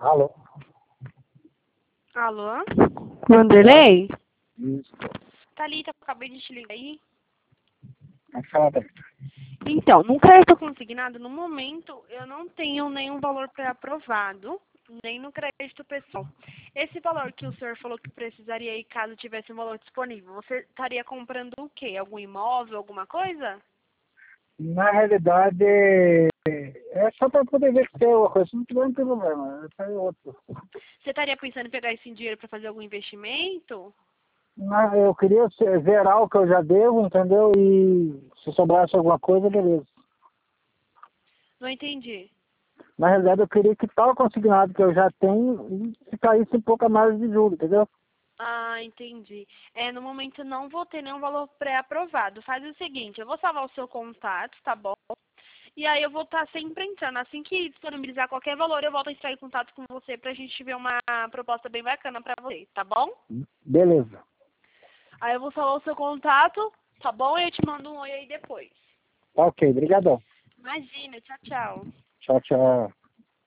Alô? Alô? Vanderlei? Isso. Thalita, eu acabei de te ligar aí. Mas fala, Thalita. Então, no crédito consignado, no momento, eu não tenho nenhum valor pré-aprovado, nem no crédito pessoal. Esse valor que o senhor falou que precisaria aí, caso tivesse um valor disponível, você estaria comprando o quê? Algum imóvel, alguma coisa? Na realidade, é só para poder ver que tem uma coisa. Se não tiver, não tem problema. Sai outro. Você estaria pensando em pegar esse dinheiro para fazer algum investimento? Não, eu queria zerar o que eu já devo, entendeu? E se sobrasse alguma coisa, beleza. Não entendi. Na realidade, eu queria quitar o consignado que eu já tenho e se caísse um pouco a mais de juros, entendeu? Ah, entendi. No momento não vou ter nenhum valor pré-aprovado. Faz o seguinte, eu vou salvar o seu contato, tá bom? E aí eu vou estar sempre entrando. Assim que disponibilizar qualquer valor, eu volto a entrar em contato com você pra gente ver uma proposta bem bacana pra você, tá bom? Beleza. Aí eu vou salvar o seu contato, tá bom? E eu te mando um oi aí depois. Tá ok, brigadão. Imagina, tchau, tchau. Tchau, tchau.